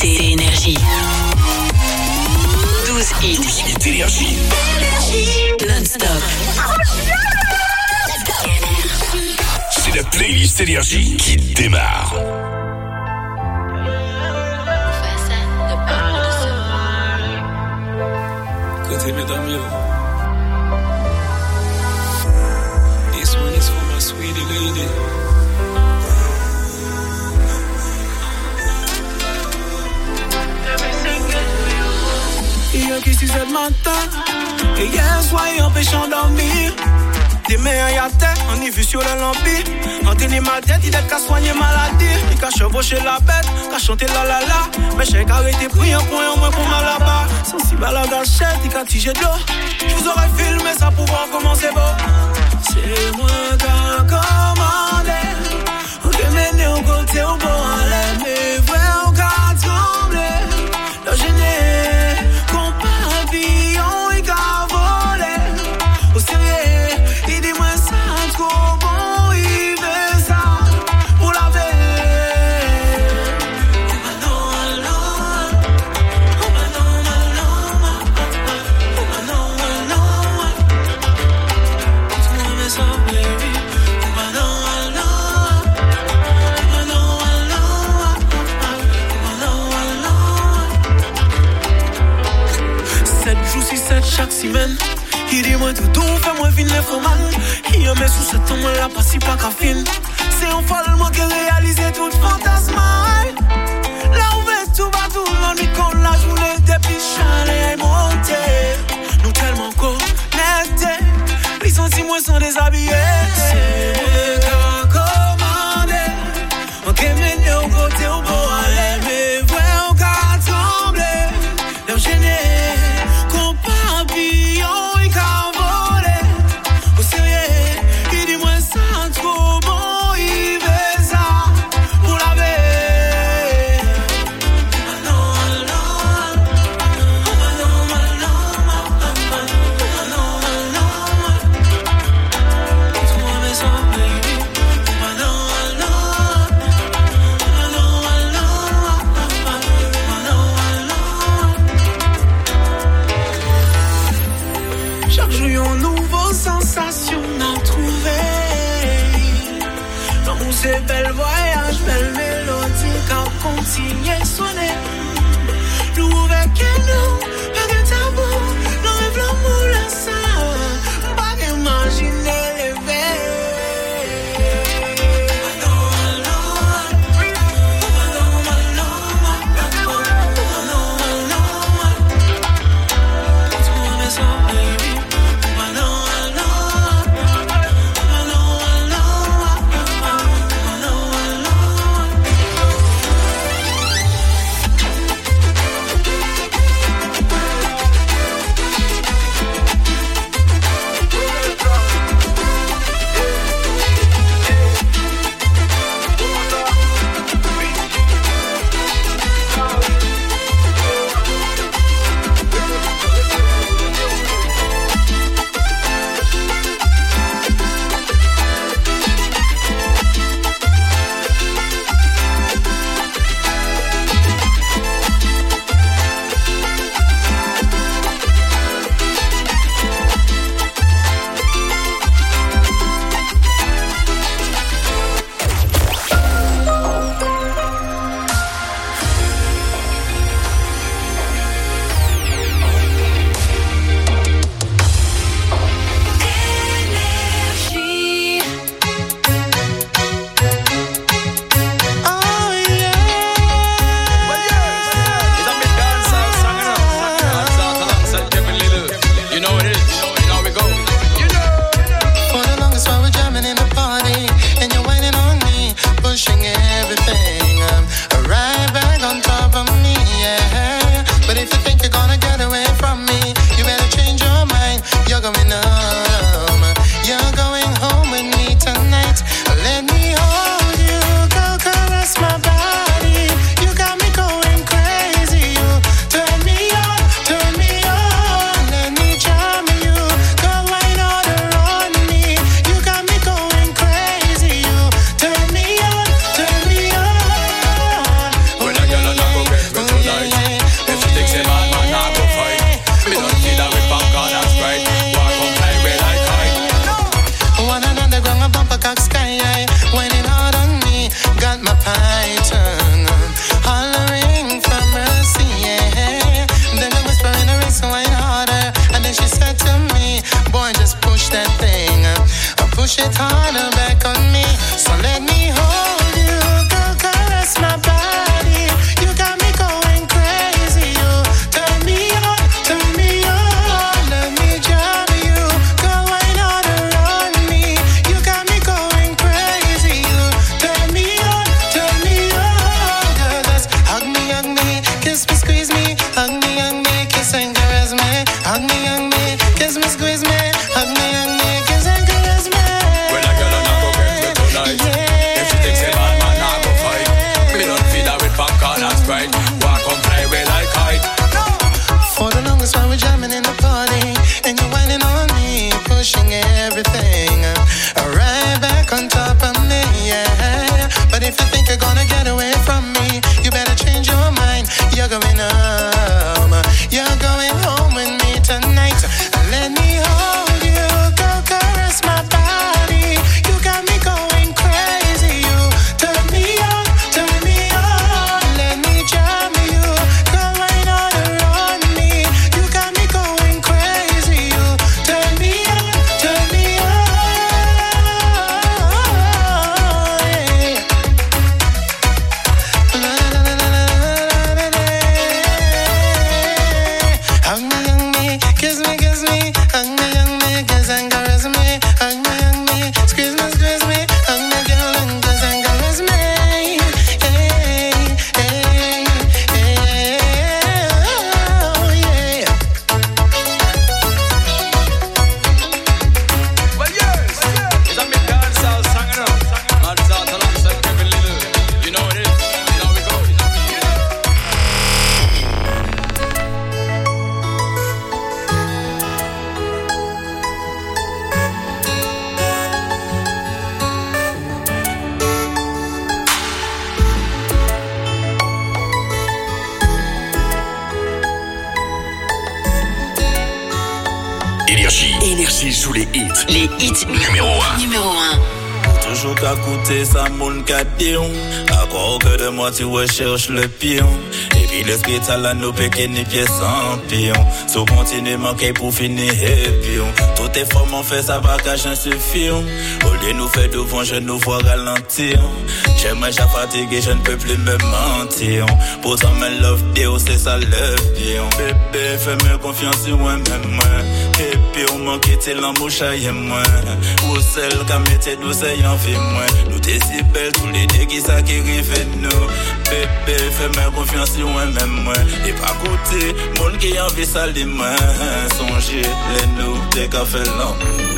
c'est Énergie. 12 hits Énergie. Non-stop. C'est la playlist Énergie qui démarre. Côté mesdames, yo. This one is for my sweetie lady. Hier qui 6 heures du matin, et hier soir il empêche d'endormir. Des mains à terre, on y vu sur le lampi. On tenait mal tête, il est qu'à soigner maladie. Il qu'à chevaucher la bête, qu'à chanter la la la. Mais j'ai arrêté pris un point en moins pour mal là-bas. Sensible à la gâchette, il qu'à tiger de l'eau. Je vous aurais filmé ça pour voir comment c'est beau. C'est moi qui a commandé. On te mène au côté au bon aller. Mais vrai, on qu'a tremblé. Le gêné, qu'on pavillon, il qu'a volé. Au sérieux, il dit moi ça trop bon, il veut ça pour la veille. Chaque semaine, il dit moi tout fais-moi vine les faux man. Il y a mes sous cette moi la passe pas qu'à fin. C'est un follement qui réalise tout fantasme. Là où va tout va tout le monde qu'on la journée depuis chalet monté. Nous tellement connectés, les sentiments sont déshabillés. C'est moi qui a commandé. On t'aime au côté au beau aller. Mais vrai on qu'a tremblé. Leur gêné. push it harder back on me. So let me hold you, girl, caress my body. You got me going crazy, you turn me on, turn me on. Let me jam you, girl, why not around me? You got me going crazy, you turn me on, girl, just hug me, kiss me, squeeze me, hug me, kiss and caress me, hug me, kiss me, squeeze me, hug me, kiss and caress me. When a girl not go get me tonight, if she thinks a bad man not go fight, me don't feed her with popcorn and Sprite. Walk come fly away like kite. For the longest while we're jamming in the party, and you're whining on me, pushing everything right back on top of me, yeah. But if you think you're gonna get away from me, you better change your mind. You're going home, you're going home with me tonight. Let me hold you, girl, caress my body. You got me going crazy, you turn me on, let me jam you, girl, why not around me? You got me going crazy, you turn me on, yeah. Hug me, kiss me, hug me, kiss and caress me, hug me, squeeze me, hug me, girl, and kiss and caress me. Oh, yeah. Well, yes, it's a big dancehall song, you know. Man's out alongside Kevin Little. You know what it is. You know we go. Énergie joue les hits. Les hits Numéro 1. numéro 1. Toujours qu'à coûter ça mon cadillon. À croire que de moi tu recherches le pion. Et puis l'esprit à la nous péquer ni pièces en pion. Sous continuer manquer pour finir et pion. Tout est fort m'en fait ça va cacher un suffion. Au lieu nous fait devant je nous vois ralentir. J'aimerais j'ai fatigué je ne peux plus me mentir. Pourtant me love Dieu c'est ça le pion. Bébé fais-moi confiance sur moi-même moi. Et puis on manque tes l'embouchaille moi. Ou celle qui mette douce et en fait moi. Nous t'es si belle tous les deux qui ça qui rive nous. Bébé fais-moi confiance sur moi-même moi. Et pas côté monde qui envie ça les mains. Songez les nous des cafés là.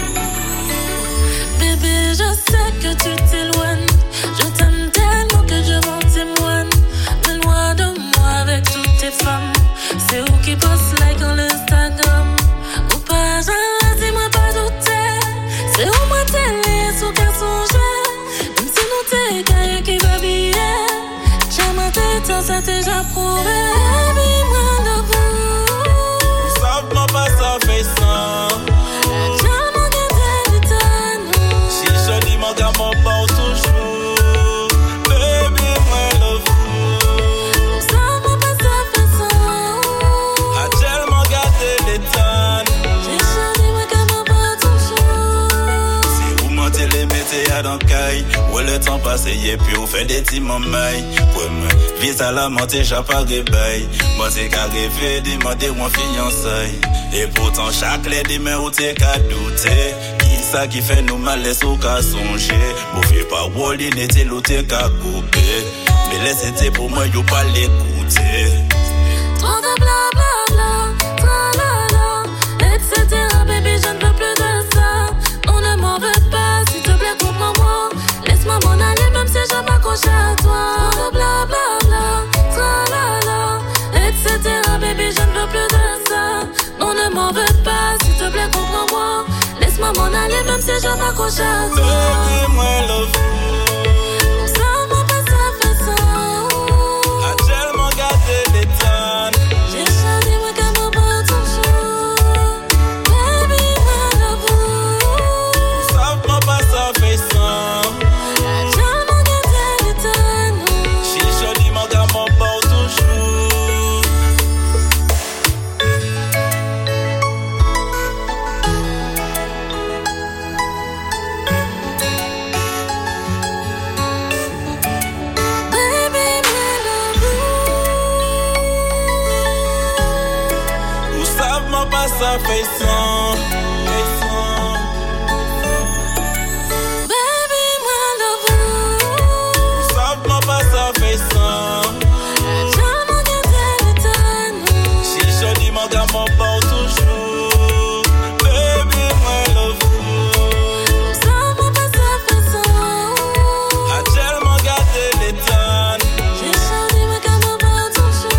Bébé je sais que tu t'éloignes. Je t'aime tellement que je m'en témoigne. De loin de moi avec toutes tes femmes. C'est où qui poste like en Instagram. Ou pas jamais dis-moi pas douter. C'est où moi télé sous qu'à songer. Même si nous t'es caillé qui va biller. Jamais t'es temps ça t'est déjà prouvé. Baby moi de vous. Savent-moi pas ça fait ça. Jamais que t'es du temps. Si je dis mon gars mon bon toujours. Baby moi love you. Savent-moi pas ça fait ça. A tellement gâté les temps. J'ai choisi moi comme un bon toujours. Si vous mentez les mettez à dans caille. Où le temps passe et puis vous faites des petits mamailles. Pour moi, vise à la montée, j'ai pas réveil. Moi c'est qu'à rêver, demander où on fiançailles. Et pourtant chaque les demain où t'es qu'à douter. Qui ça qui fait nous mal, laisse au qu'à songer. Vous faites pas Wally, n'était l'autre qu'à couper. Mais laissez pour moi, y'o pas l'écouter. Trop de blablabla, tralala, etc. Baby, je ne veux plus de ça. On ne m'en veut pas, s'il te plaît, comprends-moi. Laisse-moi m'en aller, même si je m'accroche à toi. Trop de blablabla, tralala, etc. Baby, je ne veux plus de ça. On ne m'en veut pas, s'il te plaît, comprends-moi. Laisse-moi m'en aller, même si je m'accroche à toi. Baby, moi love you. Ça m'a pas ça fait ça. A tellement gâté les temps. J'ai choisi moi comme un bon toujours. Baby, moi love you. Savent-moi pas ça fait ça. Tellement gâté les temps. Si je dis mon gars mon bon toujours. pas ça fait son. Baby, moi love you. Savent-moi pas ça fait son. Jamais de téléphone. Si je dis mon gars, mon bon toujours. Baby, moi love you. Savent-moi pas ça fait son. A tellement gâté les tonnes. J'ai choisi ma gamme au bord toujours.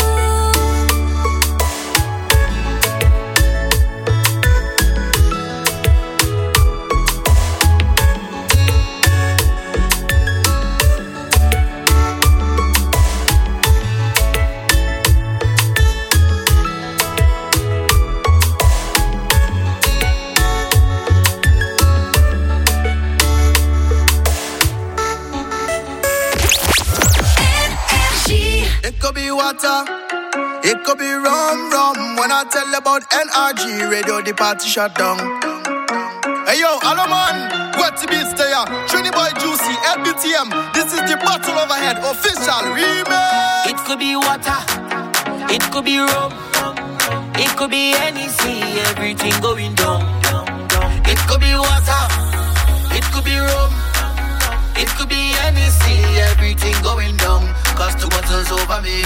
It could be water, it could be rum. When I tell about NRG radio, the party shut down. Hey yo, hello man, what to be stay up? Trini Boy Juicy, LBTM. This is the Battle Overhead official remix. It could be water, it could be rum, it could be anything, everything going down. It could be water, it could be rum, it could be anything, everything going down. Cause two bottles over me.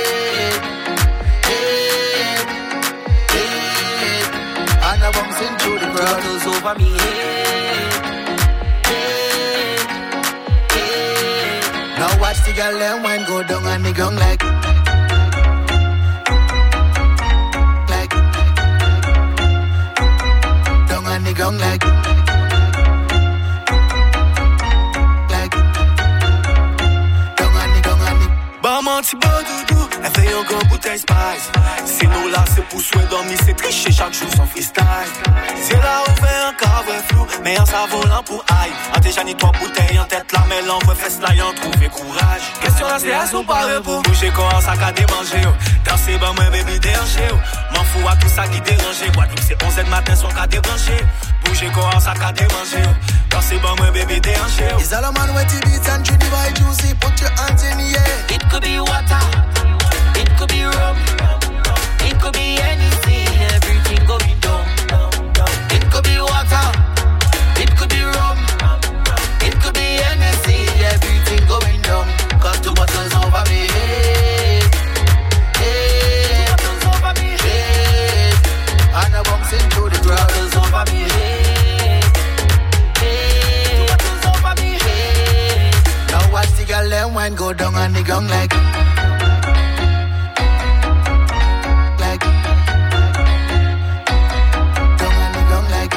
And I'm bouncing through the crowd. Two bottles over me. Now watch the girl and wine go down and the gong like down and the gong like Bah menti bon doudou, elle fait un grand bouteille spice. C'est nous là, c'est pour souhait dormir, c'est tricher chaque jour sans freestyle. C'est là où fait un carré flou, mais un savon pour aïe. En déjà ni 3 bouteilles en tête, la mêle en vrai fesse là, y'en trouver courage. Question là, c'est à son parler pour bouger quand on sac à démanger. Danser, bah moi, baby, déranger. M'en fous à tout ça qui dérange. Guadeloupe, c'est 11h matin, son cas débranché. Bouger quand on sac à démanger. Danser, bah moi, baby, déranger. Is all a man with the beats and Trini Boy Juicy? Put your hands in the air. It could be water, it could be rum, it could be anything, everything going down. It could be water, it could be rum, it could be anything, everything going down. Cause two bottles over me. Two bottles over me. And I'm bouncing through the crowd. Two bottles over me. Two bottles over me. Now watch the girl and wine go down and the gong like down and the gong like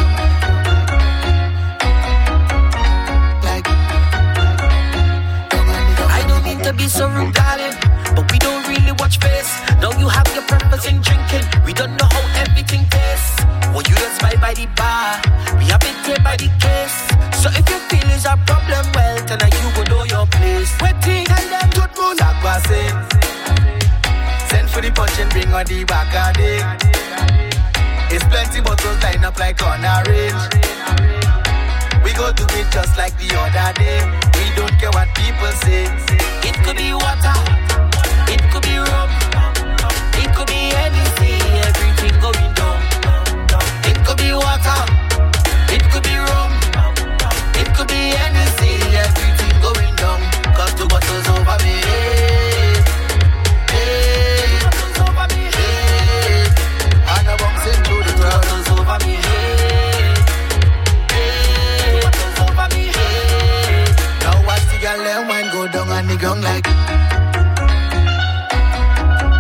down and the gong. I don't mean to be so rude, darling, but we don't really watch face. Now you have your purpose in drinking. We don't know how everything tastes. Well, you don't spy by the bar. We have it here by the case. So if you feel is a problem, well, tonight you go know your place. Waiting, tell them Tout le monde a passé. Send for the punch and bring on the back of it. It's plenty bottles lined up like on a range. We go do it just like the other day. We don't care what people say. it could be water, it could be rum, it could be anything, everything going down. It could be water, it could be rum, it could be anything, everything going down. Cause two bottles over me. Two bottles over me. And I'm bouncing through the crowd. Two bottles over me. Two bottles over me. Now watch the girl and wine go down and the gong like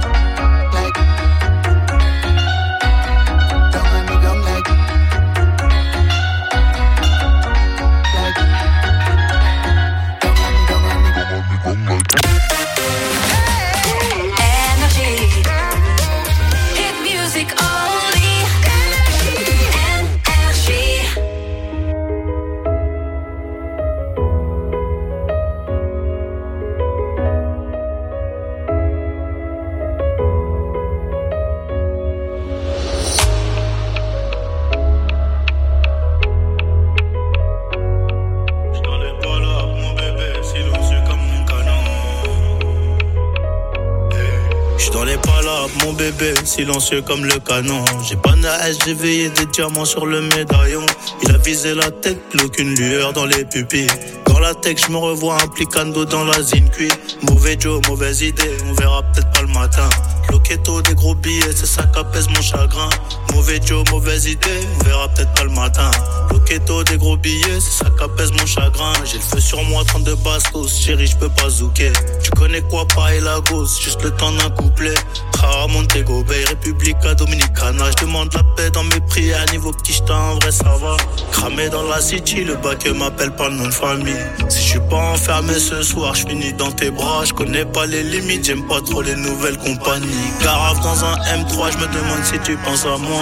pas là, mon bébé, silencieux comme le canon. J'ai pas de hache, j'ai veillé des diamants sur le médaillon. Il a visé la tête, plus aucune lueur dans les pupilles. Dans la tech, je me revois implicando dans la zine cuit. Mauvais Joe, mauvaise idée, on verra peut-être pas le matin. Loquetto, des gros billets, c'est ça qu'apaise mon chagrin. Mauvais Joe, mauvaise idée, on verra peut-être pas le matin. Loquetto, des gros billets, c'est ça qu'apaise mon chagrin. J'ai le feu sur moi, 32 bastos, chérie, j'peux pas zouker. Tu connais quoi, pareil la gosse, juste le temps d'un couplet. Ah, Montego Bay, Republica Dominicana. J'demande la paix dans mes prières, niveau petit j't'ai en vrai ça va. Cramé dans la city, le bac m'appelle pas le nom de famille. Si j'suis pas enfermé ce soir, j'finis dans tes bras. J'connais pas les limites, j'aime pas trop les nouvelles compagnies. Garave dans un M3, j'me demande si tu penses à moi.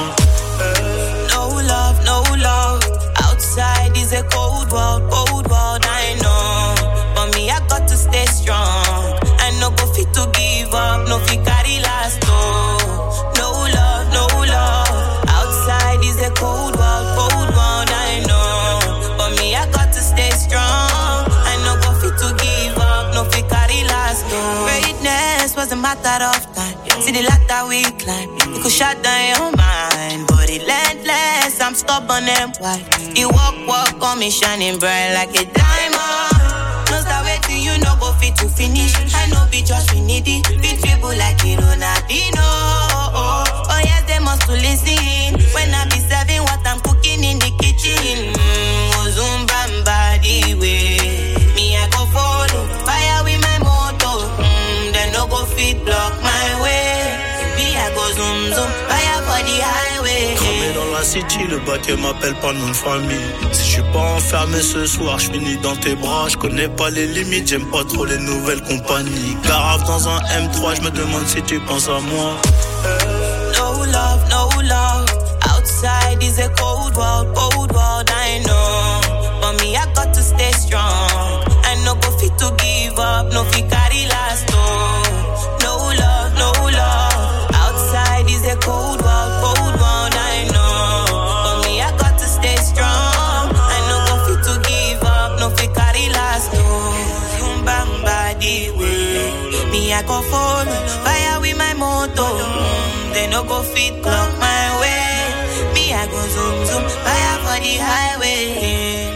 No love, no love. Outside is a cold world, I know. But me, I got to stay strong. I no go fit to give up, no fit carry last, oh. No love, no love. Outside is a cold world, I know. But me, I got to stay strong. I no go fit to give up, no fit carry last, oh. Greatness was a matter of time. See the ladder we climb, it could shut down your mind. But relentless, I'm stubborn and white. You walk on me shining bright like a diamond. No start waiting, you no go fit to finish. I know be just we need it. Beat people like it Ronaldinho. Oh yes, they must to listen. When I be serving what I'm cooking in the kitchen. Zumbamba the way. Me I go follow, fire with my motor. They no go fit block my way. Zoom, zoom, fire for the highway. Cramé dans la city, le bac m'appelle pas nom de famille. Si je suis pas enfermé ce soir, je finis dans tes bras. Je connais pas les limites, j'aime pas trop les nouvelles compagnies. Garave dans un M3, je me demande si tu penses à moi. No love, no love. Outside is a cold world, I know. But me, I got to stay strong. I no go fit to give up, no fit carry last, oh. No love, no love. Outside is a cold world, I know. But me, I got to stay strong. I no go fit to give up, no fit carry last, oh. Zumbamba the way. Me, I go follow, fire with my motor. They no go fit block my way. Me, I go zoom, zoom, fire for the highway.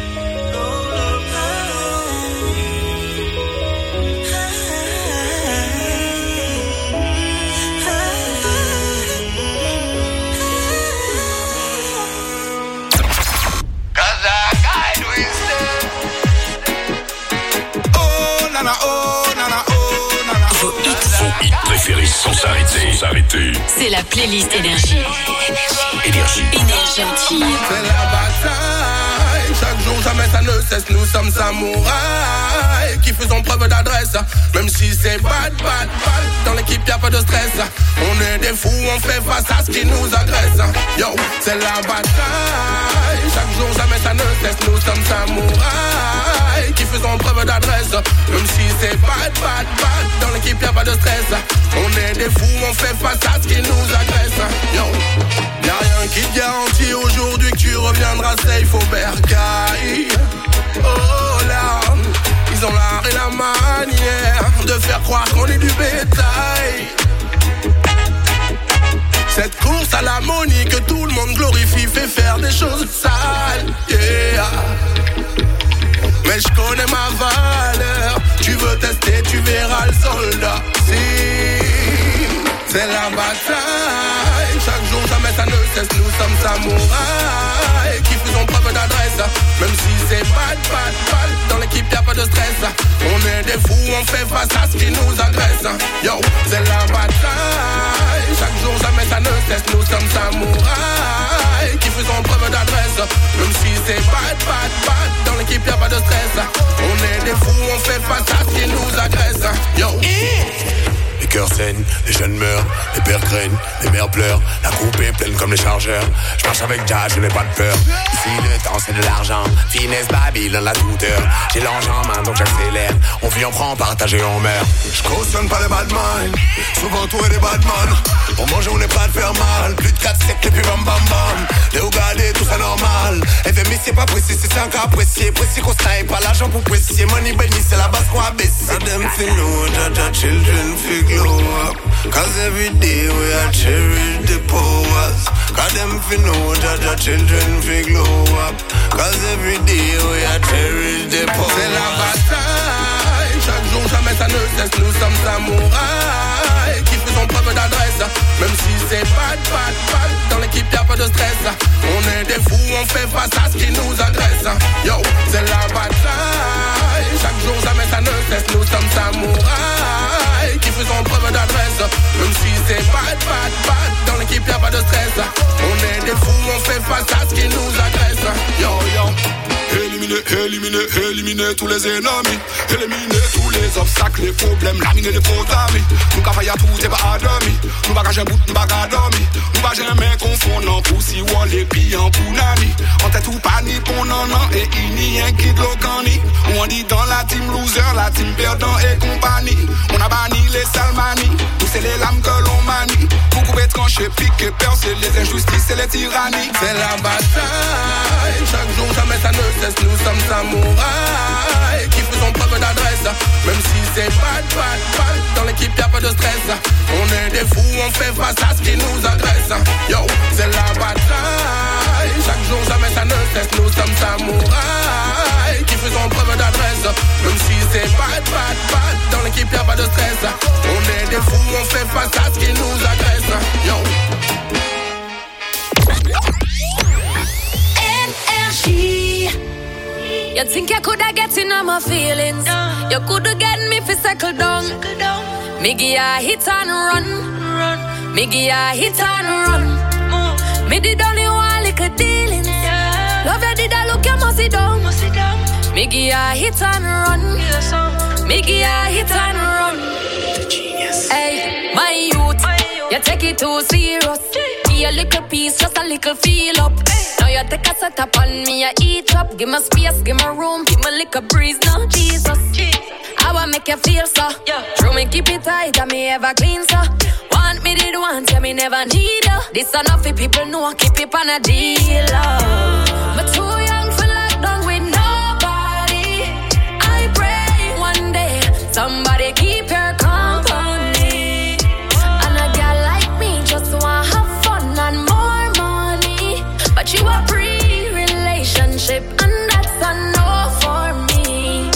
Vos hits préférés sans s'arrêter. C'est la playlist Énergie. Énergie Anti. C'est la bataille. Chaque jour, jamais ça ne cesse. Nous sommes samouraïs qui faisons preuve d'adresse. Même si c'est bad. Dans l'équipe, y'a pas de stress. On est des fous, on fait face à ce qui nous agresse. Yo, c'est la bataille. Chaque jour, jamais ça ne cesse. Nous sommes samouraïs qui faisons preuve d'adresse. Même si c'est bad. Dans l'équipe, y'a pas de stress. On est des fous, on fait face à ce qui nous agresse. Yo, y'a rien qui te garantit aujourd'hui que tu reviendras safe au bercail. Oh là, ils ont l'art et la manière de faire croire qu'on est du bétail. Cette course à l'harmonie que tout le monde glorifie fait faire des choses sales, yeah. Mais je connais ma valeur. Tu veux tester, tu verras le soldat. Si c'est la bataille, chaque jour jamais ça ne cesse. Nous sommes samouraïs qui faisons preuve d'adresse. Même si c'est bad. Dans l'équipe y'a pas de stress. On est des fous, on fait face à ce qui nous agresse. Yo, c'est la bataille. Chaque jour jamais ça ne cesse. Nous sommes samouraïs qui faisons preuve d'adresse. Même si c'est bad. Dans l'équipe y'a pas de stress. On est des fous, on fait face à ce qui nous agresse. Yo. Les cœurs saignent, les jeunes meurent, les pères craignent, les mères pleurent. La coupe est pleine comme les chargeurs. Je marche avec Jazz, je n'ai pas de peur. Ici le temps c'est de l'argent, finesse Babylone la douteur. J'ai l'ange en main donc j'accélère. On vit, on prend, partage et on meurt. Je cautionne pas les bad minds, souvent entouré des bad man. Pour manger on n'est pas de faire mal. Plus de 4 siècles et puis bam bam bam. Les Ougadés, tout ça normal. FMI c'est pas précis, c'est un cas apprécié. Précis qu'on snipe, pas l'argent pour préciser. Money Benny c'est la base qu'on a baissé. Them feel no, Jaja children feel glow up. Cause every day we are cherish the powers. Cause them fi know that the children fi glow up. Cause every day we are cherish the powers. C'est la bataille, chaque jour jamais ça ne cesse. Nous sommes samouraïs qui faisons preuve d'adresse. Même si c'est bad, dans l'équipe y'a pas de stress. On est des fous, on fait face à ce qui nous agresse. Yo, c'est la bataille, chaque jour jamais ça ne cesse. Nous sommes samouraïs qui faisons preuve d'adresse. Même si c'est bad, dans l'équipe y'a pas de stress. On est des fous, on fait face à ce qui nous agresse. Yo, éliminer tous les ennemis, éliminer tous les obstacles, les problèmes, laminer les faux amis. Nous qu'à faire tout, c'est pas à demi. Nous pas qu'à bout, nous pas qu'à dormir. Nous pas jamais confondre en poussi ou les pieds en pounami. On t'a tout panique, on en a et il n'y a un qui de l'ocani. On dit dans la team loser, la team perdant et compagnie. On a banni les salmani, tous c'est les lames que l'on manie. Pour couper, trancher, piquer, percer les injustices et les tyrannies. C'est la bataille, chaque jour jamais ça ne cesse. Nous sommes samouraïs qui faisons preuve d'adresse. Même si c'est bad, dans l'équipe y'a pas de stress. On est des fous, on fait face à ce qui nous agresse. Yo, c'est la bataille, chaque jour jamais ça ne cesse. Nous sommes samouraïs qui faisons preuve d'adresse. Même si c'est bad, dans l'équipe y'a pas de stress. On est des fous, on fait face à ce qui nous agresse. Yo. You think you coulda get in on my feelings? You coulda get me fi settle down. Me give ya hit and run. Me give ya hit and run. Me did only one little dealings. Love you did I look you must sit down. Me give ya hit and run. Me give ya hit and run. Hey, my youth, you take it too serious. Be a little piece, just a little feel up. Now you take a set up on me, I eat up. Give me space, give me room, give me a little breeze now, Jesus. I wanna make you feel so. True me keep it tight, and me ever clean so. Want me did want, yeah me never need you. This enough for people know, keep it on a deal. But too young for lockdown with nobody. I pray one day somebody keep your company. And a girl like me just wanna have fun and more money. But you a pre-relationship and that's a no for me.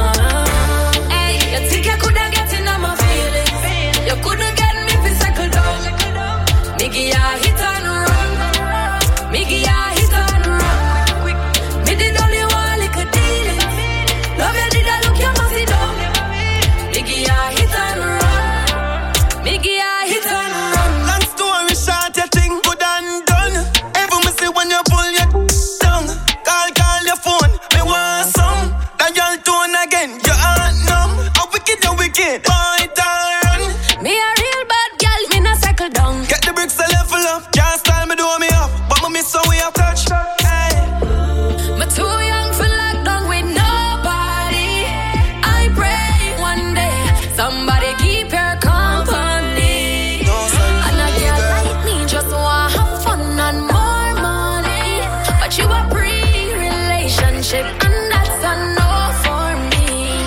Hey, you think you coulda get in on my feelings? You coulda get me fi settle down. Me give ya hit and run. Me give ya hit and run. Me did only one little dealing. Love you did I look you must sit down. Me give ya hit and run. Me give ya hit and run. Long story short, you think good and done. Every me see when you pull your tongue. Call your phone, me want some. That girl tone again, you aren't numb. A wicked, you wicked, point and run. Me a real bad girl, me no cycle down. Get the bricks a level up, can't style me do me up. But me miss how we have touch. Hey. Me too young for lockdown with nobody. I pray one day somebody keep your company. And a girl like me just wanna have fun and more money. But you a pre-relationship and that's a no for me.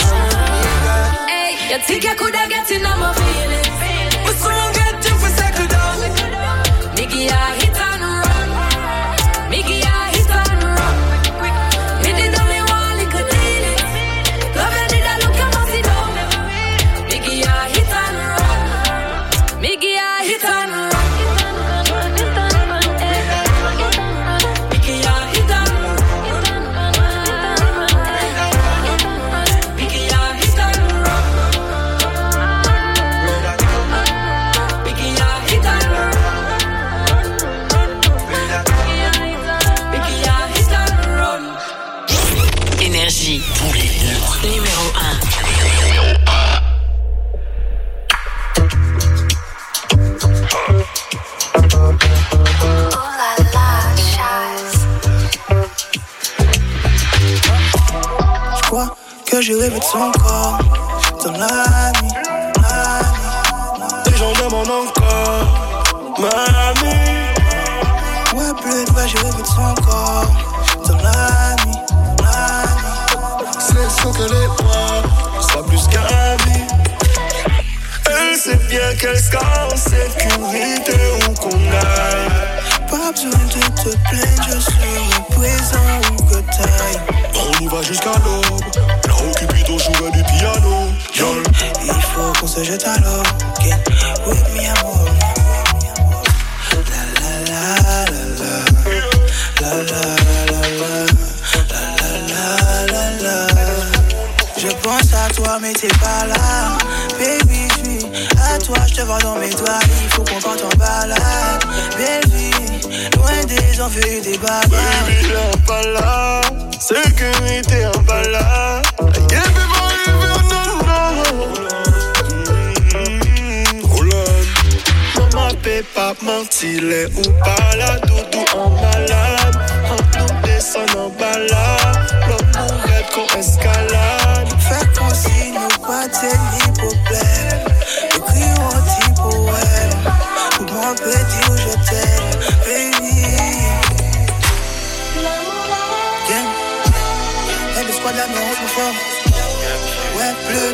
Hey, you think you coulda get in on my feelings? We soon get you for settle down. Me give ya hit and run. Me give ya hit and run. Me did only one little dealing. Love you did I look you must sit down. Me give ya hit and run. Me give ya hit and run. Me give ya hit and run. Me give ya hit and run. Me give ya hit and run. Me give ya hit and run. Énergie. Tous les jours. Numéro 1. Je crois que j'ai rêvé de son corps dans la nuit. Les gens demandent encore, mamie. Ouais, plus de j'ai rêvé de son corps dans la nuit. C'est le son qu'elle est moi, ça plus qu'un ami. Elle sais bien quel score, sécurité où qu'on aille. Pas besoin de te plaindre, je serai présent où que t'ailles. On y va jusqu'à l'aube, là où Cupidon jouerait du piano. Y'all. Il faut qu'on se jette à l'eau. Get with me, amour. La la la la la la la la la la. Je pense à toi mais t'es pas là. Baby, je suis à toi, je te vois dans mes doigts. Il faut qu'on parte en balade. Belle vie, loin des envies et des bagarres. Baby, t'es pas là. Sécurité en balade. Yeah, Maman peut pas mentir, les ou pas là, doudou en malade. Quand nous descendons en balade, l'homme mourrait qu'on escalade. Fait qu'on signe pas de problème. Écris un petit poème. Pour moi, peut dire où je t'aime, baby. Gang, elle est squad d'amour, on se forme. Ouais, bleu.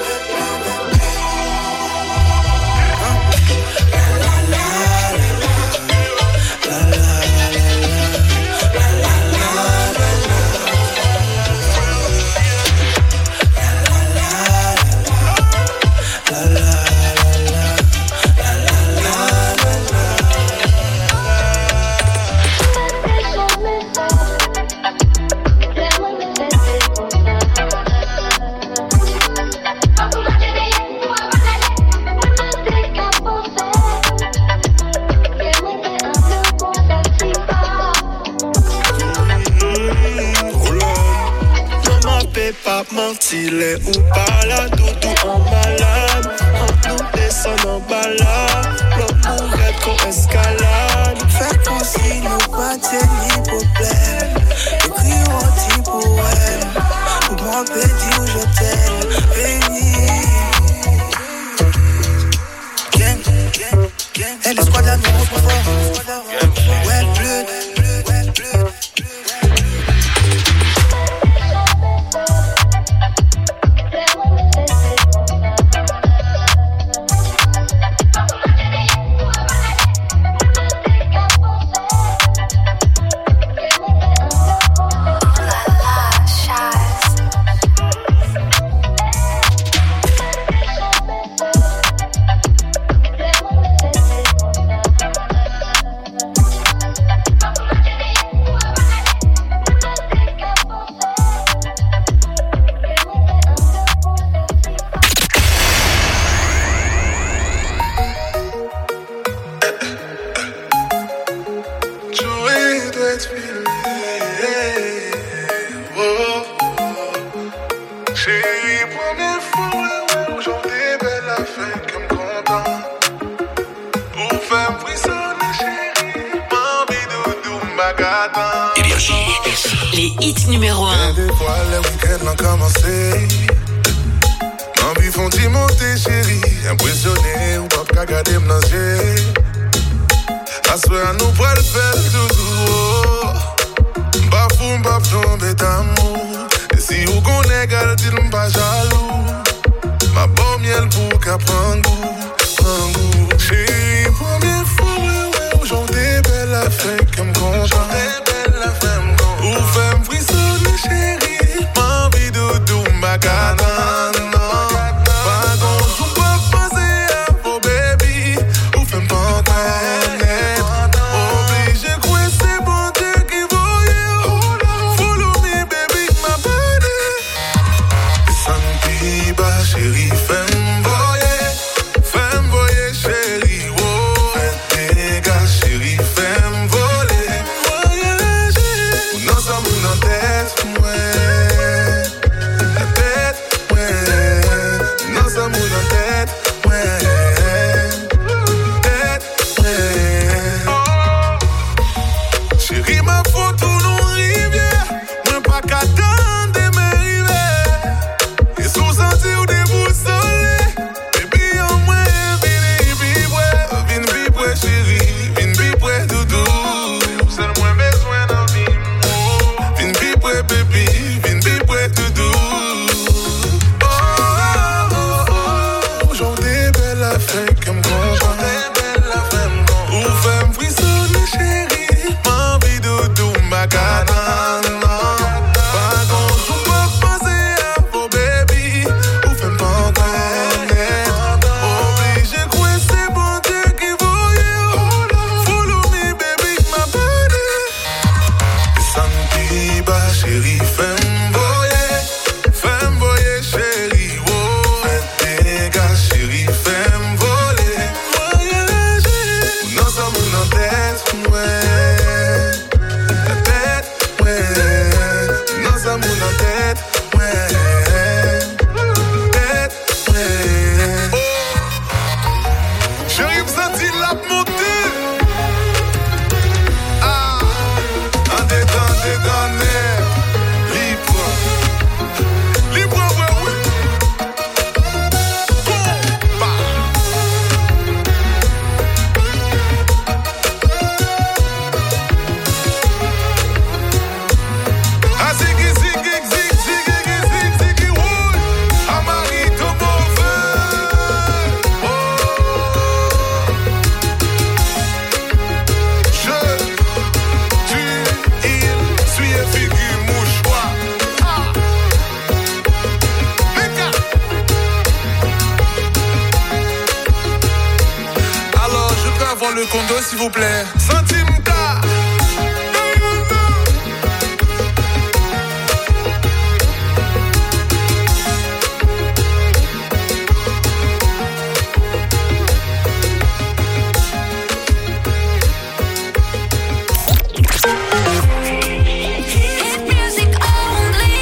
Pas mentir, les ou pas là, doudou en malade. Quand nous descendons en balade, l'homme mourrait qu'on escalade. Fait qu'on signe pas de problème. Écris un petit poème. Pour moi, peut dire où je t'aime, baby. Gang, gang, gang. Elle est squad d'amour, on se forme. Ouais, bleu. Les hits numéro 1. Des fois, le week-end a commencé. L'envie font d'y monter, chérie. Impressionné ou pas qu'à garder m'nager. À ce moment, nous pourrons le faire toujours. Bafou, m'baf tomber d'amour. Et si vous connaissez, gardez-le pas jaloux. Ma bonne miel pour qu'à prendre goût. Chérie, première fois, aujourd'hui, belle affaire qui me content. Ou femme frissonne chérie, m'envie de tout ma cadane. Pas qu'on joue pas passer à vos baby. Ou femme pas connaître. Obligé de croire c'est bon Dieu qui voyait. Follow me baby, ma body. Santi ba chérie, femme voyait. la montée. Ah, un dédané. Libre, libre, ouais, oui. Combat. Ah, ziggy, ziggy, ziggy, ziggy, ziggy, ziggy, roule. Ah, Marie, ton mauvais. Oh. Je, tu, il, suis un figure mouchoir. Ah. Méga. Alors, je peux avoir le condo, s'il vous plaît. Centime d'art. Music only.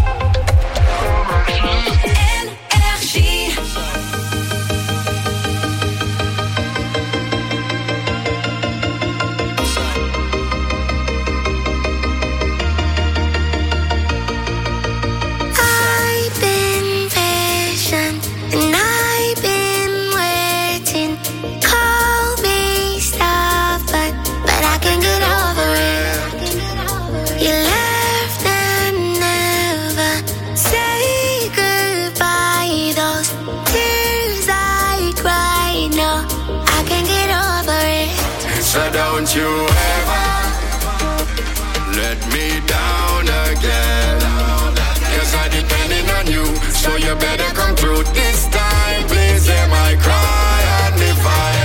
Énergie. I've been patient and I've been waiting. Call me stubborn, but I can't get over it. You left and never say goodbye. Those tears I cried, no, I can't get over it. So don't you ever let me down again. Cause I'm depending on you, so you better come through this time. Please hear my cry, and if I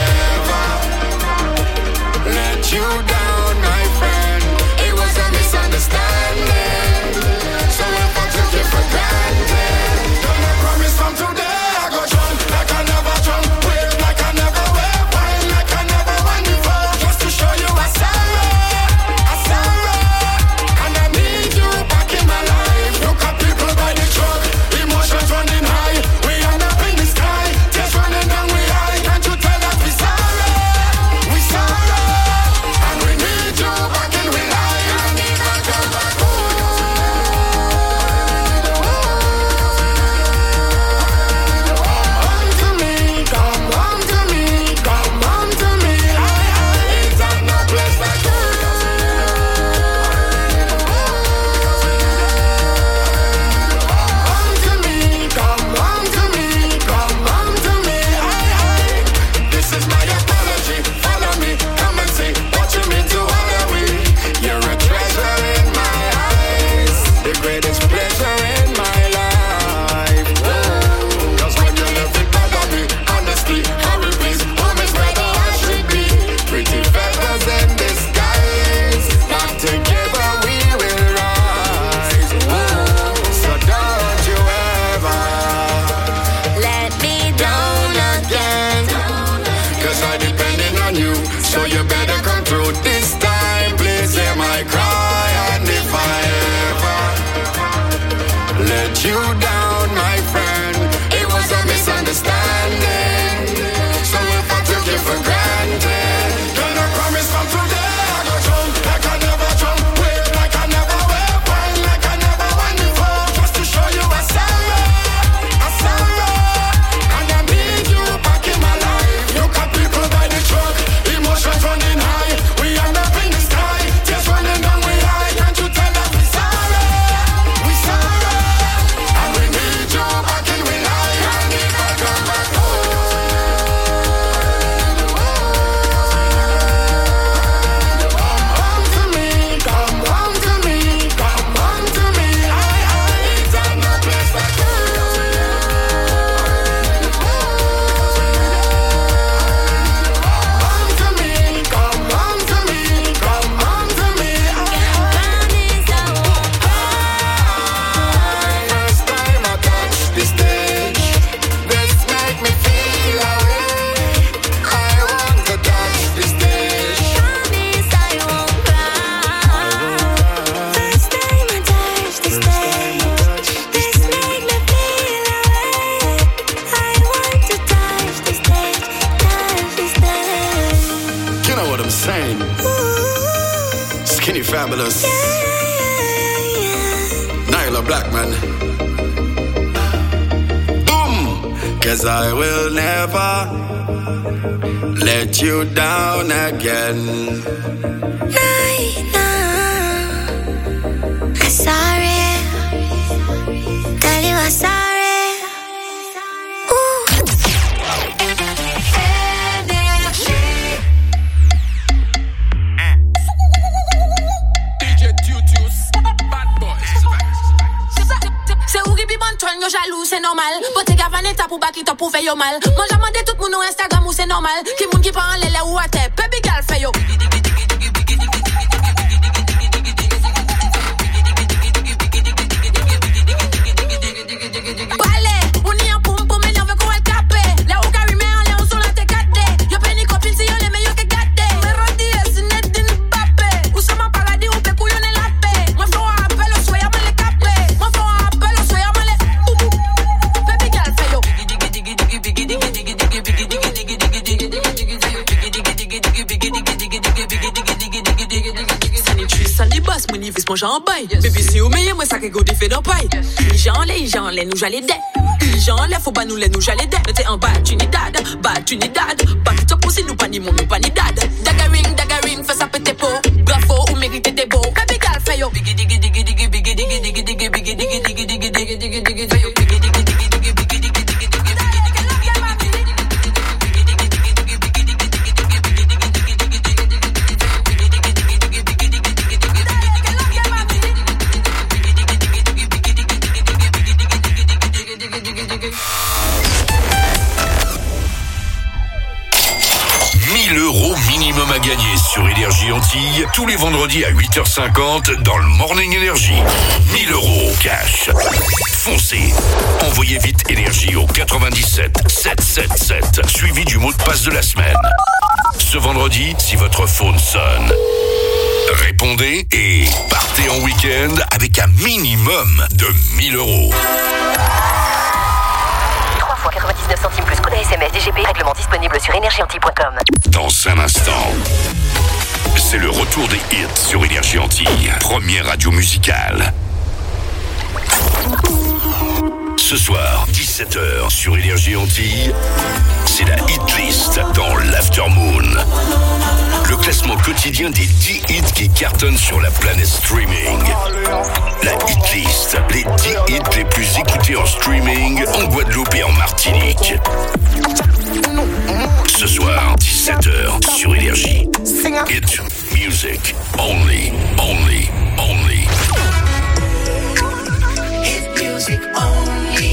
ever let you down, my friend, it was a misunderstanding. So if I took you for granted, don't I promise from today I go drunk like I never drunk, wave like I never wave, wine like I never wine before, just to show you I'm sorry, and I need you back in my life. Look at people by the truck, emotions running high, we end up in the sky, tears running down we eye. Can't you tell that we sorry, and we need you back in we life. I need my girl back home. Home to me, come home to me, come home to me. Ain't got no place like home. Home to me, come home to me, come home to me. This is my apology. Follow me, come and see what you mean to all of we. You're a treasure in my eyes, the greatest pleasure in my life. Cause when you left it bother me, honestly, how it is, home is where the heart should be. Pretty feathers in disguise, not together we will rise. So don't you ever Let me down again. cause I'm depending on you, so you better come through this time. Please hear my cry, and if I ever let you down, my friend, it was a misunderstanding. So if I took you for granted, then I promise from today I go drunk like I never drunk, wave like I never wave, wine like I never wine before, just to show you I'm sorry, and I need you back in my life. Look at people by the truck, emotions running high, know what I'm saying? Skinny Fabulous. Nyla Blackman. Boom! 'Cause I will never let you down again. I'm sorry. Tell you I'm sorry. Yo jaloux, c'est normal. Botte gavaneta pour baki top pour faire yo mal. Moi j'ai demandé tout le monde au Instagram où c'est normal. Qui moun qui parle les ou à terre. Baby girl fait yo. Moi j'en baille, bébé si ou meilleur moi ça que go fait dans paille. J'en l'ai, nous j'allais dé. J'en l'ai, faut pas nous les nous j'allais dé. T'es en bas Trinidad, pas qui top aussi nous pas ni mon nous pas ni dad. Dagaring, fais ça péter peau. Bravo ou mérite des beaux. Baby girl fait yo. Biggie diggy diggy diggy biggie diggy diggy diggy biggie diggy diggy diggy diggy diggy diggy diggy diggy. Minimum à gagner sur Énergie Antilles tous les vendredis à 8h50 dans le Morning Energy. 1000 € cash. Foncez. Envoyez vite Énergie au 97 777 suivi du mot de passe de la semaine. Ce vendredi, si votre phone sonne, répondez et partez en week-end avec un minimum de 1000 €. 3 fois 99 centimes plus code SMS DGP, règlement disponible sur énergieantilles.com. Dans un instant, c'est le retour des hits sur Énergie Antilles, première radio musicale. Ce soir, 17h sur Énergie Antilles, c'est la hit list dans l'Aftermoon. Le classement quotidien des 10 hits qui cartonnent sur la planète streaming. La hit list, les 10 hits les plus écoutés en streaming en Guadeloupe et en Martinique. Ce soir, 17h sur Énergie. Hit music only. Hit music only.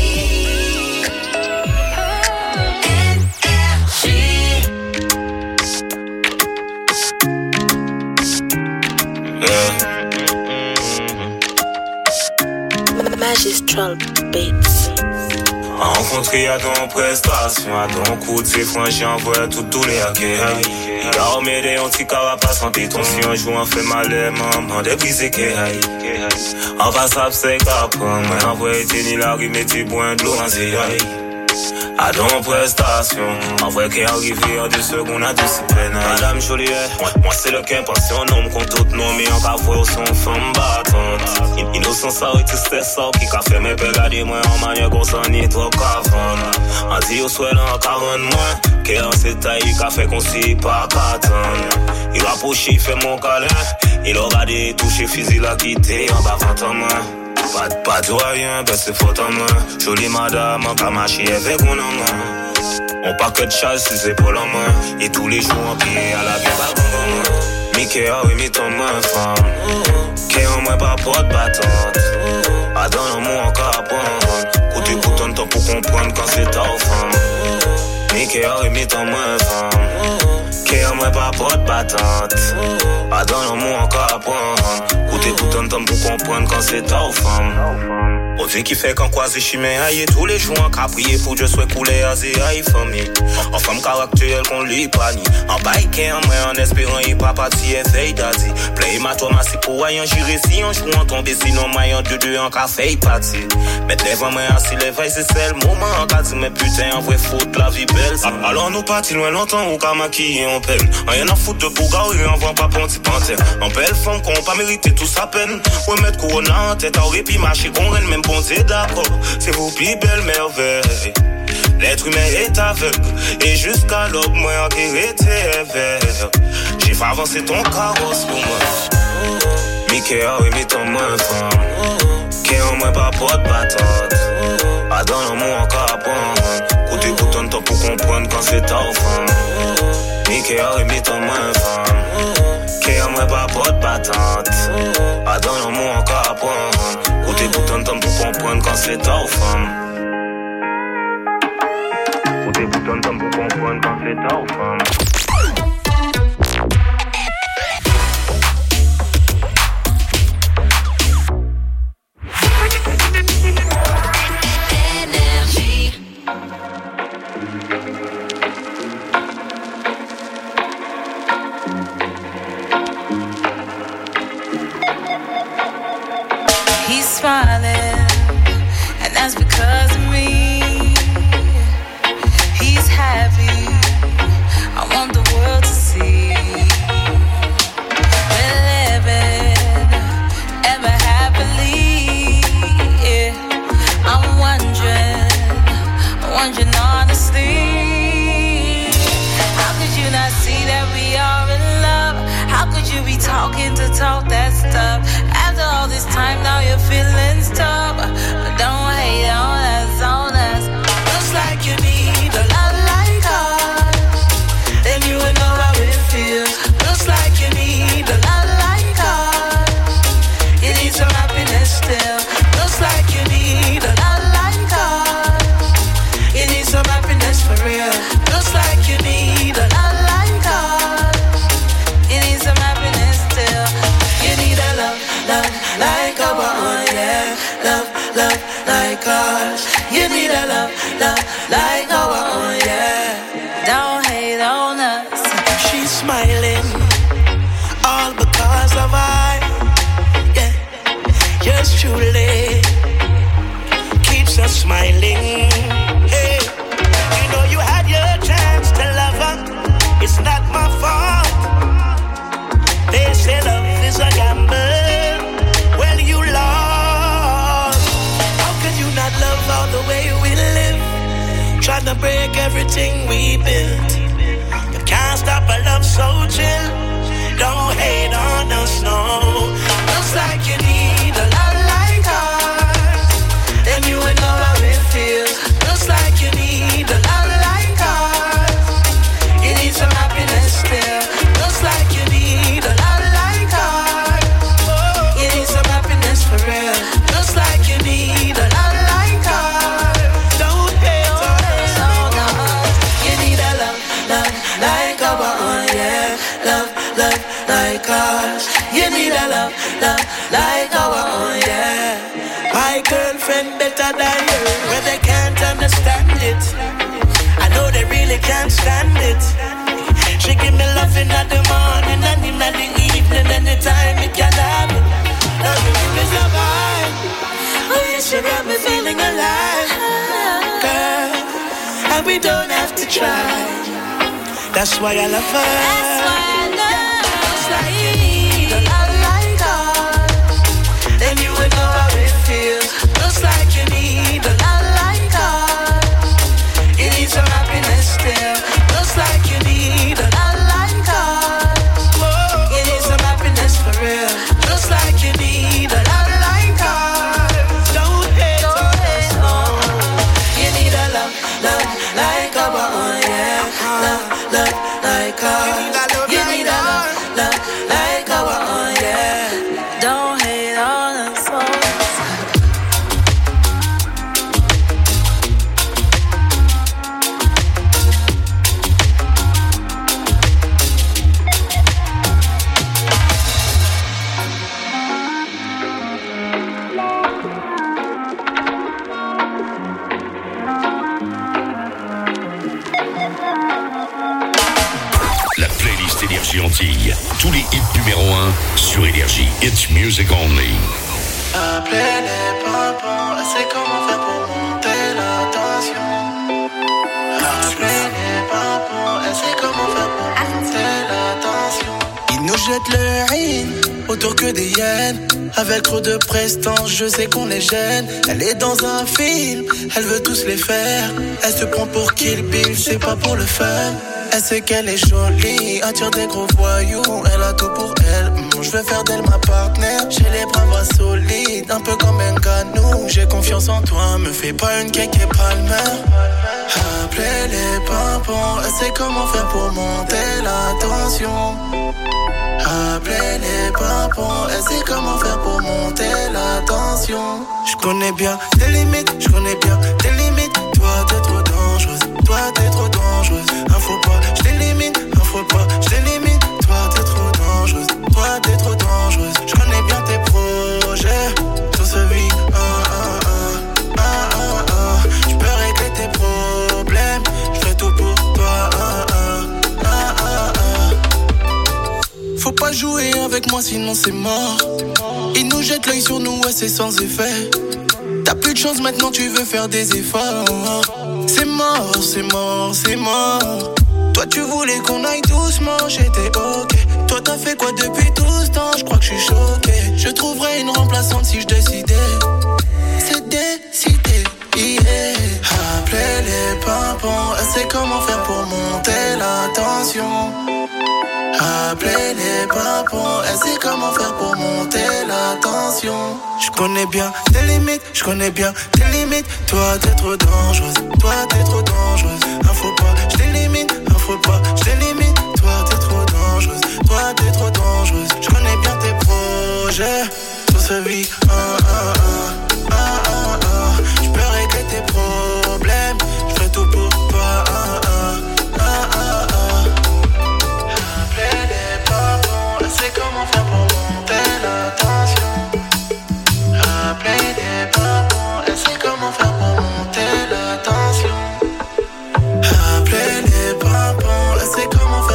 Magistral Beats. Rencontré à ton prestation, à ton coup de ses franchis, envoie tous les hackers. Il a remis des anti-carapaces, en ton si un jour on fait mal, maman, des brisés qui aïe. En passable, c'est qu'après, moi, envoie ni la rue, mais tu bois de l'eau en zéaïe. À ton prestation, en vrai qui est arrivé en 2 secondes à discipline. Madame Joliet, moi c'est le qu'un passion, homme qu'on tout nom, mais en cafoué au son femme battante. Innocent ça, et tout c'est ça, qui qu'a fait mes pégades, moi en manière qu'on s'en est trop qu'avant. En dit au souhait en 40 mois, qui en s'est taillé, qu'a fait qu'on s'y pas qu'attendre. Il va pocher, il fait mon câlin, il aura des touches physiques à quitter en bas fantasme. Pas de rien, ben c'est faute en main. Jolie madame, en kamachi avec mon homme. On paquet de chasse, ses épaules en main. Et tous les jours en pied à la vie, pas bon. Mickey a remis ton main, femme. Qui en moins pas porte battante. A dans l'amour encore à prendre. Coup du bouton de temps pour comprendre quand c'est ta femme. Mickey a remis ton main, femme. Qui en moins pas porte battante. A dans l'amour encore à prendre. Coup du bouton de temps pour comprendre quand c'est ta femme. On dit qu'il fait qu'en croise chemin aïe tous les jours en cas prier pour Dieu soit couler à zé aïe famille. En femme caractère qu'on lui pani. En bike en moi en espérant y pas partir veille d'adi. Play ma toi si pour aïe en juré si en jouant tomber sinon maillon de deux en café parti. Mettre les vents moi assis les veilles c'est seul moment en cas mais putain en vrai faute la vie belle. Alors nous partis loin longtemps ou qu'à maquiller en peine. Rien à foutre de bouga ou rien vend pas ponti panthère. En belle femme qu'on pas mérité tout sa peine. Ouais mettre corona en tête aurait pu marcher qu'on renne même bon c'est d'accord, c'est vous plus belle merveille. L'être humain est aveugle et jusqu'à l'aube moi en qui était vert. J'ai fait avancer ton carrosse pour moi. Mickey a remis ton main femme. Qui en moi pas porte battante. A dans l'amour encore à prendre. Côté bouton temps pour comprendre quand c'est ta femme. Mickey a remis ton main femme. Qui en moi pas porte battante. A dans l'amour encore à prendre. Côté bouton temps pour comprendre quand c'est ta femme. Côté bouton temps pour comprendre quand c'est ta femme. Smiling, and that's because of me. He's happy, I want the world to see. We're living ever happily, yeah. I'm wondering honestly, how could you not see that we are in love? How could you be talking to talk that stuff? After all this time, now your feelings tough. But don't hate on us, on us. Looks like you need a love like us. Then you would know how it feels. Looks like you need a love like us. You need some happiness still. Looks like you need a love like us. You need some happiness for real. Looks like you need a love like us. You need some happiness still. You need a love like our own, yeah. Love like ours. You need a love like our own, yeah. Don't hate on us. She's smiling, all because of I, yeah. Yours truly keeps us smiling. Hey, you know you had your chance to love her. It's not my fault. They say love is a gamble. Well, you lost. How could you not love all the way we live? Trying to break everything we built. You can't stop a love so chill. Don't hate on us, no. Looks like you need a love like ours. Then you would know how it feels. Looks like you need a love like ours. You need some happiness still. Looks like you need a love like ours. You need some happiness for real. Looks like you need a love like ours. Don't hate on us, on us. You need a love like our own, yeah. Love like ours. You need a love like our own, yeah. My girlfriend better than you, where they can't understand it. I know they really can't stand it. She give me love in the morning and in the evening, anytime it can happen. Love is a vibe. Oh yeah, she got me feeling alive, girl. And we don't have to try. That's why I love her. That's why I love her. Looks like you need a love like ours. Then you would know how it feels. Looks like you need a love like ours. You need some happiness still. Looks like you need a love like ours. You need some happiness for real. Looks like you need a love like ours. Don't hate us, no. You need a love like our own, yeah. Love like ours. You need a love like our own, yeah. Don't hate on us, Énergie Antilles. Tous les hits numéro 1 sur Énergie. It's music only. Appelez les pampons, elle sait comment faire pour monter la tension. Appelez les pampons, elle sait comment faire pour monter la tension. Ils nous jettent le haine, autour que des hyènes. Avec trop de prestance, je sais qu'on les gêne. Elle est dans un film, elle veut tous les faire. Elle se prend pour Kill Bill, c'est pas pour le fun. Elle sait qu'elle est jolie, attire des gros voyous. Elle a tout pour elle, je veux faire d'elle ma partenaire. J'ai les bras solides, un peu comme un ganou. J'ai confiance en toi, me fais pas une cake et palmer. Appelez les pimpons, elle sait comment faire pour monter la tension. Appelez les pimpons, elle sait comment faire pour monter la tension. Je connais bien tes limites, je connais bien tes limites. Toi t'es trop dangereuse, toi t'es trop dangereuse. Un faux pas, je t'élimine, un faux pas, je t'élimine. Toi t'es trop dangereuse, toi t'es trop dangereuse. Je connais bien tes projets, sur ce vie, je peux régler tes problèmes, je fais tout pour toi, Faut pas jouer avec moi sinon c'est mort. Ils nous jettent l'œil sur nous, ouais c'est sans effet. T'as plus de chance maintenant, tu veux faire des efforts. C'est mort, c'est mort, c'est mort. Toi tu voulais qu'on aille doucement, j'étais ok. Toi t'as fait quoi depuis tout ce temps, je crois que je suis choqué. Je trouverais une remplaçante si je décidais. C'est décidé, yeah. Appelez les pimpons, elle sait comment faire pour monter la tension. Appelez les pimpons, elle sait comment faire pour monter la tension. Je connais bien tes limites, je connais bien tes limites. Toi t'es trop dangereuse, toi t'es trop dangereuse. Un faux pas, je t'élimine, un faux pas, je t'élimine. Toi t'es trop dangereuse, toi t'es trop dangereuse. Je connais bien tes projets, sur ce vie, je peux régler tes problèmes, je fais tout pour toi, C'est comment faire pour monter la tension. Appelez les pampons, elle sait comment faire pour monter la tension. Appelez les pampons, elle sait comment faire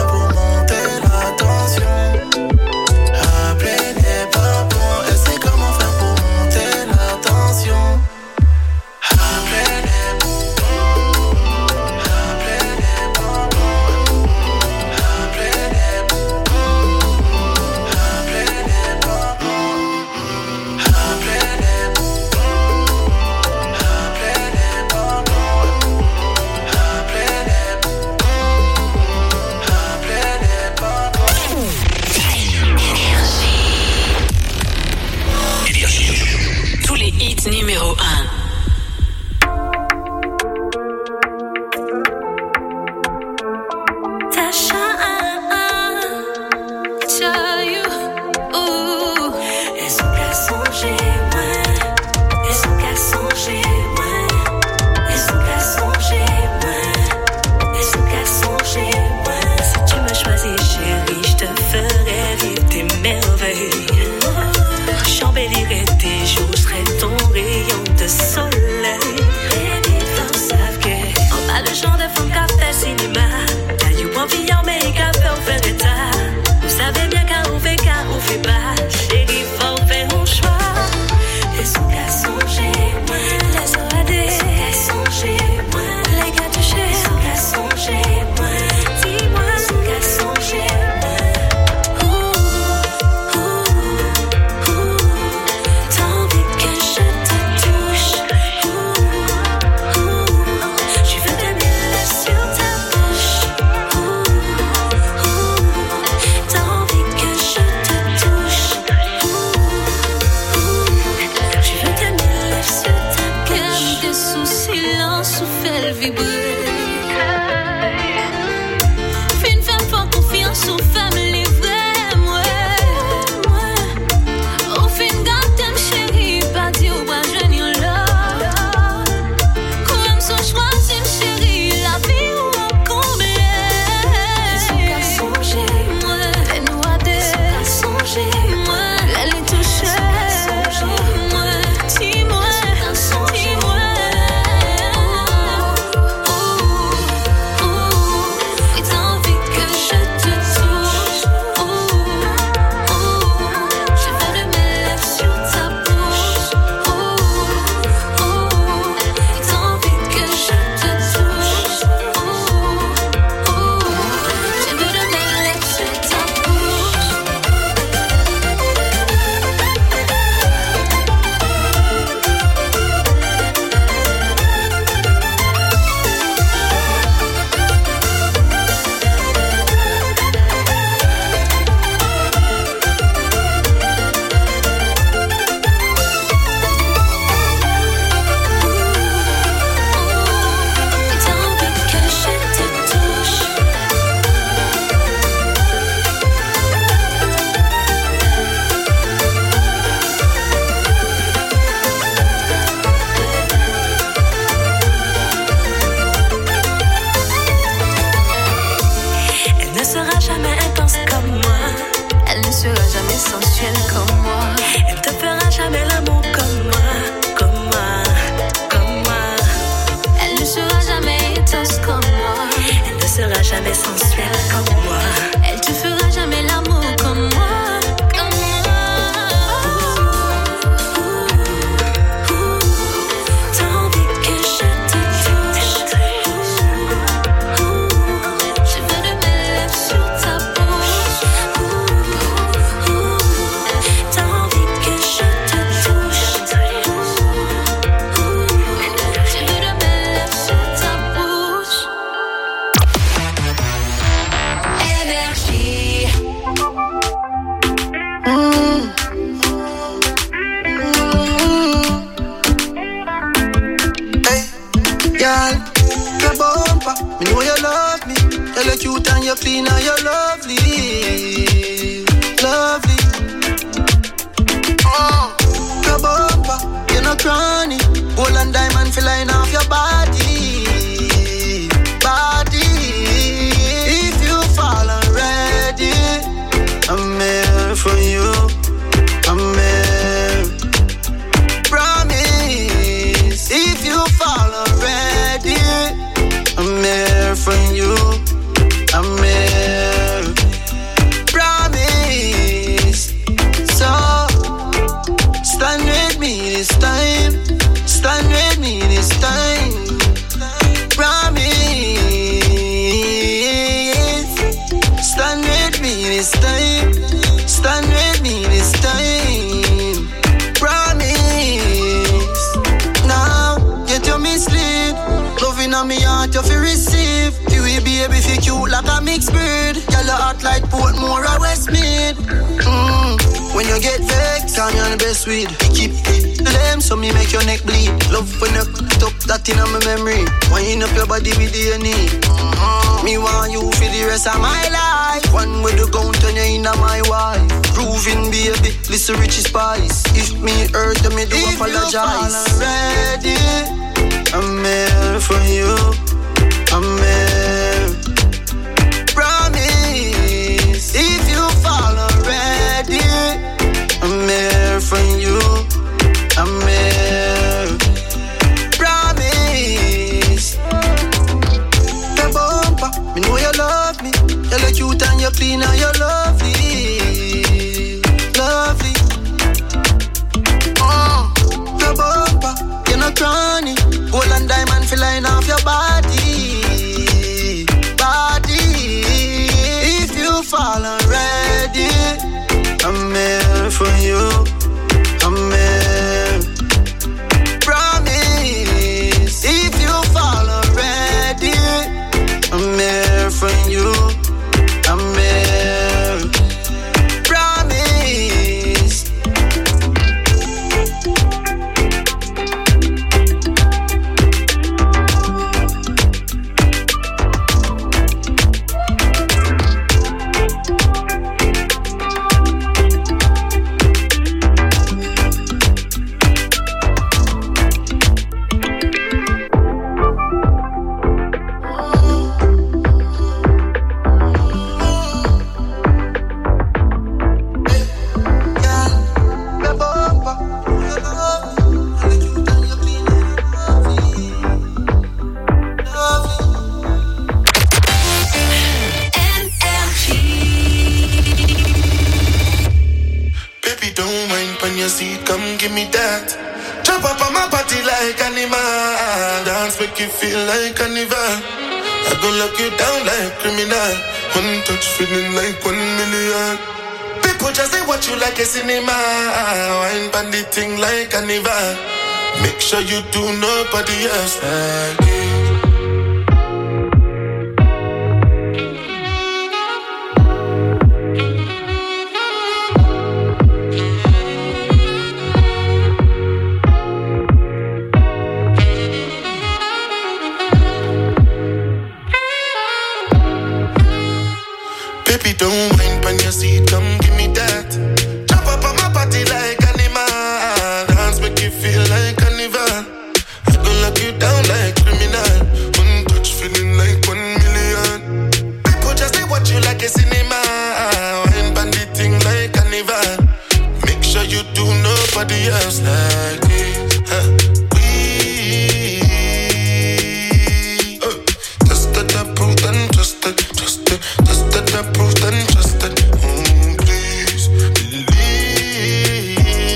intense comme moi. Elle ne sera jamais sensuelle comme moi. Elle te fera jamais l'amour comme moi, comme moi, comme moi. Elle ne sera jamais intense comme moi. Elle ne sera jamais sensuelle comme moi. Elle te fera jamais l'amour comme moi. Me know you love me. You're look cute and you're clean and you're lovely. Lovely. Your bumper, you're not cranny. Gold and diamond feel line off your body. Body. If you fall already, I'm here for you. I'm here. Promise. If you fall already, I'm here for you. I'm here. Promise. So stand with me this time. Stand with me this time. Promise. Stand with me this time. Stand with me this time. Promise. Now get your mislead. Loving on me heart you feel receive. You will be able to cute like a mixed breed. Yellow heart like Portmore or Westmead. When you get vexed, I'm your best weed. You keep it lame, so me make your neck bleed. Love when you top that in my memory. Wind up your body with DNA. Me want you for the rest of my life. One with the count on you in my wife. Proving baby, listen Richie Spice. If me hurt, then me do if apologize. If you fall already, I'm here for you. I'm here. Promise. If you fall already, I'm here for you. I'm here. Promise. The bumper, me know you love me. You look cute and you're clean and you're lovely. Lovely. The bumper, you're not cranny. Gold and diamond feel line off your body. Body. If you fall already, I'm here for you. I'm here. Promise. If you fall already, I'm here for you. I'm here. Promise. Give me that. Chop up on my body like animal. Dance make you feel like carnival. I go lock you down like criminal. One touch feeling like 1 million. People just say what you like a cinema. Wine bandit thing like carnival. Make sure you do nobody else like it. Baby, don't mind on your seat, come give me that. Chop up on my body like animal. Dance make you feel like carnival. I go lock you down like criminal. One touch feeling like 1 million. People just say what you like like a cinema. Wine bandit thing like carnival. Make sure you do nobody else like this. Tested, approved and trusted. Tested, approved and trusted. Please believe.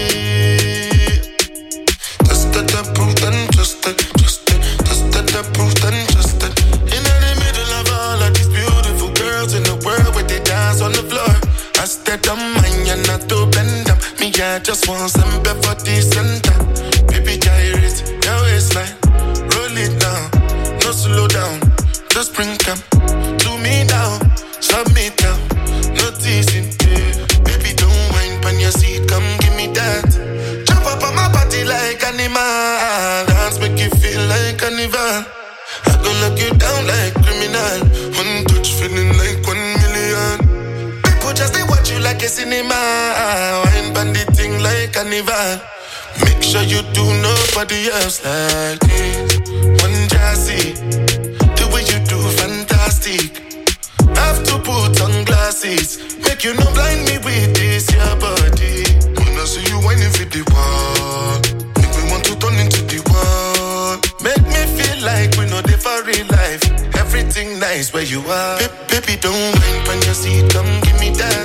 Tested, approved and trusted. Tested, approved and trusted. In the middle of all of these beautiful girls in the world where they dance on the floor. I stead on mine and not to bend up. Me, I just want some before the center. Baby, gyrate your waistline. Roll it down, no slow down. Just bring come to me down. Submit down, no teasing. Baby, don't whine pan your seat. Come give me that. Jump up on my body like animal. Dance make you feel like carnival. I gon' lock you down like criminal. One touch feeling like 1 million. People just they watch you like a cinema. Wine bandit thing like carnival. Make sure you do nobody else like this. One jassy, the way you do fantastic. Have to put on glasses. Make you no blind me with this your body. When I see you whining for the wall, make me want to turn into the wall. Make me feel like we know they for real life. Everything nice where you are. Baby, don't whine on your seat. Come give me that.